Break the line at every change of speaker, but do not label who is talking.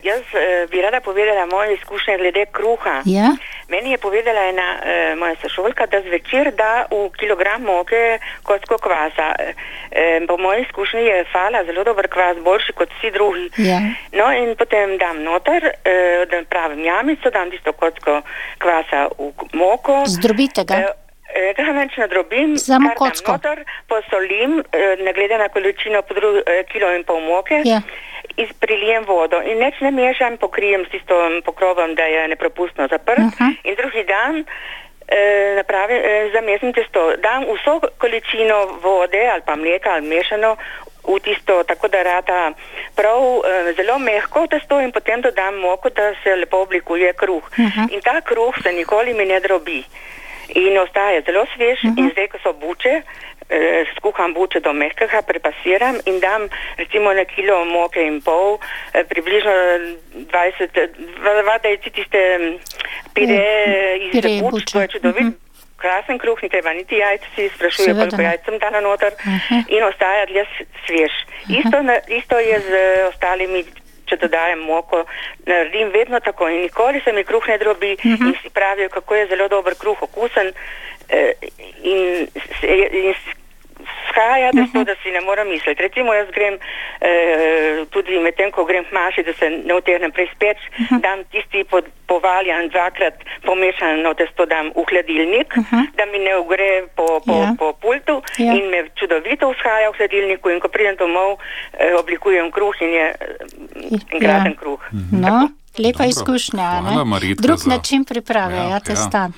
Jaz bi rada povedala moje izkušnje glede kruha.
Ja?
Meni je povedala ena moja sošolka, da zvečer da v kilogram moke kocko kvasa. Po moji izkušnji je Fala zelo dober kvas, boljši kot vsi drugi.
Ja.
No in potem dam noter, da pravim jamico, dam tisto kocko kvasa v moko.
Zdrobite ga?
Ga več nadrobim,
samo
kar
kocko.
dam noter, posolim, ne glede na količino kilo in pol moke.
Ja.
Prilijem vodo in neč ne mešam, pokrijem s tisto pokrovom, da je nepropustno zaprt. In drugi dan zamesim testo. Dam vso količino vode ali pa mleka ali mešano v tisto, tako da rata prav zelo mehko testo in potem dodam moko, da se lepo oblikuje kruh. In ta kruh se nikoli mi ne drobi. In ostaje zelo svež in zdaj, ko so buče, skuham buče do mehkega, prepasiram in dam recimo na kilo moke in pol, približno 20 deci tiste pire iz buč, to je čudovit, krasen kruh, ni treba niti jajc, si sprašuje, koliko jajc sem dala noter in ostaja dlje svež. Isto je z ostalimi, če dodajem moko, naredim vedno tako in nikoli se mi kruh ne drobi in si pravijo, kako je zelo dober kruh, okusen in shaja testo, da si ne moram misliti. Recimo jaz grem tudi med tem, ko grem k maši, da se ne utegnem prespeč, dam tisti povaljan dvakrat pomešano testo dam v hladilnik, da mi ne ugre po pultu in me čudovito vzhaja v hladilniku in ko pridem domov, oblikujem kruh in je kraten kruh.
No, lepa izkušnja, ne? Drug način priprave, testa.